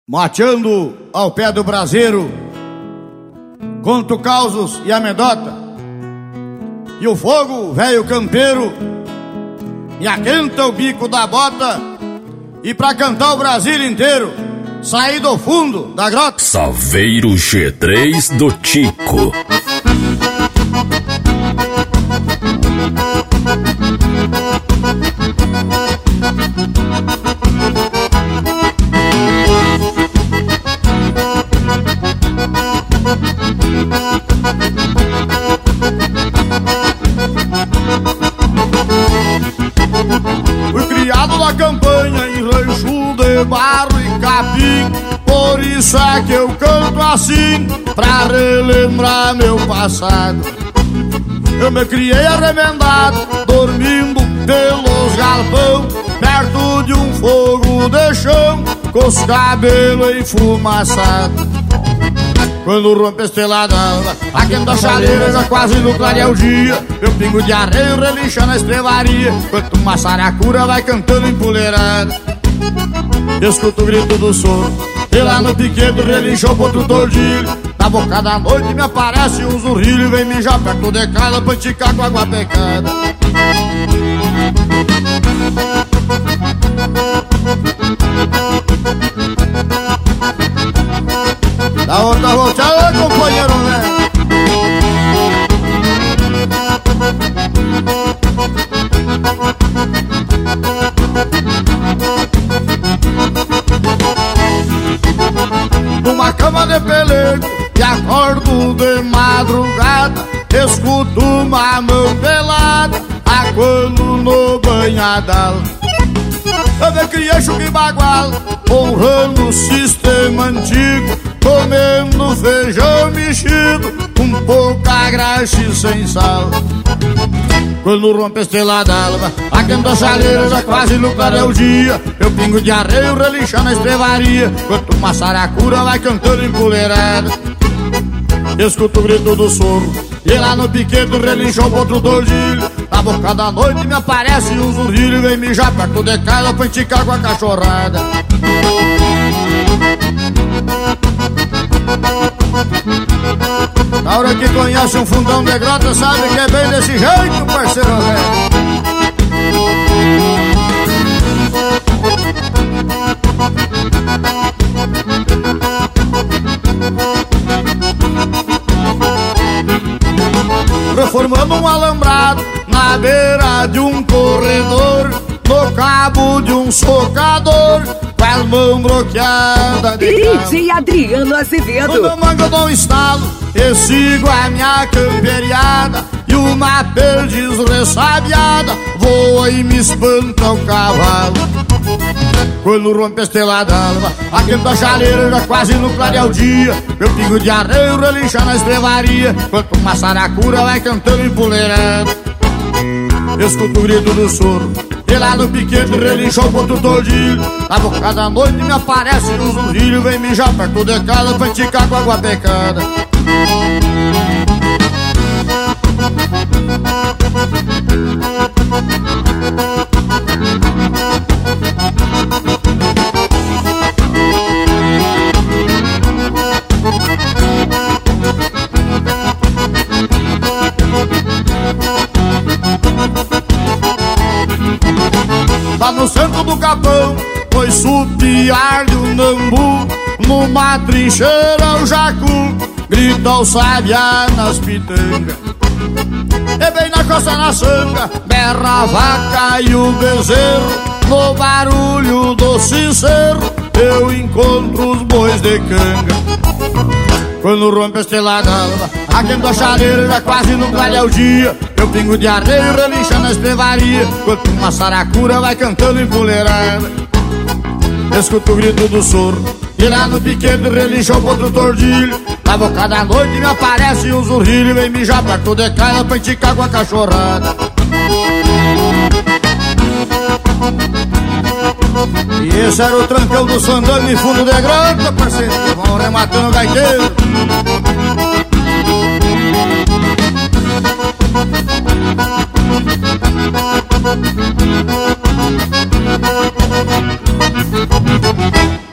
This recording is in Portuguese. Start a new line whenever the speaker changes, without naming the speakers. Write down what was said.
Mateando ao pé do braseiro, conto causos e amedota, e o fogo, velho campeiro, me aquenta o bico da bota, e pra cantar o Brasil inteiro, saí do fundo da grota.
Saveiro G3 do Tico.
Fui criado na campanha em rancho de barro e capim, por isso é que eu canto assim, pra relembrar meu passado. Eu me criei arremendado, dormindo pelos galpão, perto de um fogo de chão, com os cabelos enfumaçados. Quando rompe a estrelada alva, aquenta a chaleira, já quase no clarear o dia, meu pingo de arreio relincha na estrevaria, enquanto uma saracura vai cantando empoleirada. Escuto o grito do soro, e lá no piquedo relincha o potro tordilho. Na boca da noite me aparece um zurrilho, vem mijar perto de casa pra enticar com água pecada. Da outra volteada, companheiro, né? Numa cama de pelego e acordo de madrugada, escuto uma mão pelada, aguando no banhadal. Eu me criei chuque bagual, honrando o sistema antigo, comendo feijão mexido, com pouca graxa e sem sal. Quando rompe a estrela d'alva, aquenta a chaleira, já quase no clarear o dia, meu pingo de arreio relincha na estrevaria, enquanto uma saracura vai cantando empoleirada. Escuto o grito do soro, e lá no piquedo relincha o potro tordilho. Na boca da noite me aparece um zurrilho, vem mijar perto de casa pra enticar com a cachorrada. Na hora que conhece um fundão de grota, sabe que é bem desse jeito, parceiro velho. Reformando um alambrado na beira de um corredor, no cabo de um socador, com as mãos bloqueadas de
DJ Adriano Azevedo.
Quando eu mango eu dou um estalo e sigo a minha camperiada, e uma perdiz ressabiada voa e me espanta o cavalo. Quando rompe a estrela d'alva, aquenta a chaleira, já quase no clarear o dia, meu pingo de arreio relincha na estrevaria, enquanto uma saracura vai cantando empoleirada. Escuto o grito do soro, e lá no piquete relincha o potro tordilho. Na boca da noite me aparece um zurrilho, vem mijar perto de casa pra enticar com água pecada. Lá no centro do capão, foi supiar de um nambu, numa trincheira o jacu grita o sabiá nas pitangas. E bem na costa na sanga, berra a vaca e o bezerro, no barulho do sincero eu encontro os bois de canga. Quando rompe a estrela d'alva, aquenta a chaleira, já quase no clarear o dia, meu pingo de arreio relincha na estrevaria, enquanto uma saracura vai cantando empoleirada. Escuto o grito do soro, e lá no piquete relincha o potro tordilho. Na boca da noite me aparece um zurrilho, vem mijar perto de casa pra enticar com a cachorrada. E esse era o trancão do Sandano em fundo de grota, parceiro, vão rematando o gaiteiro.
Thank you.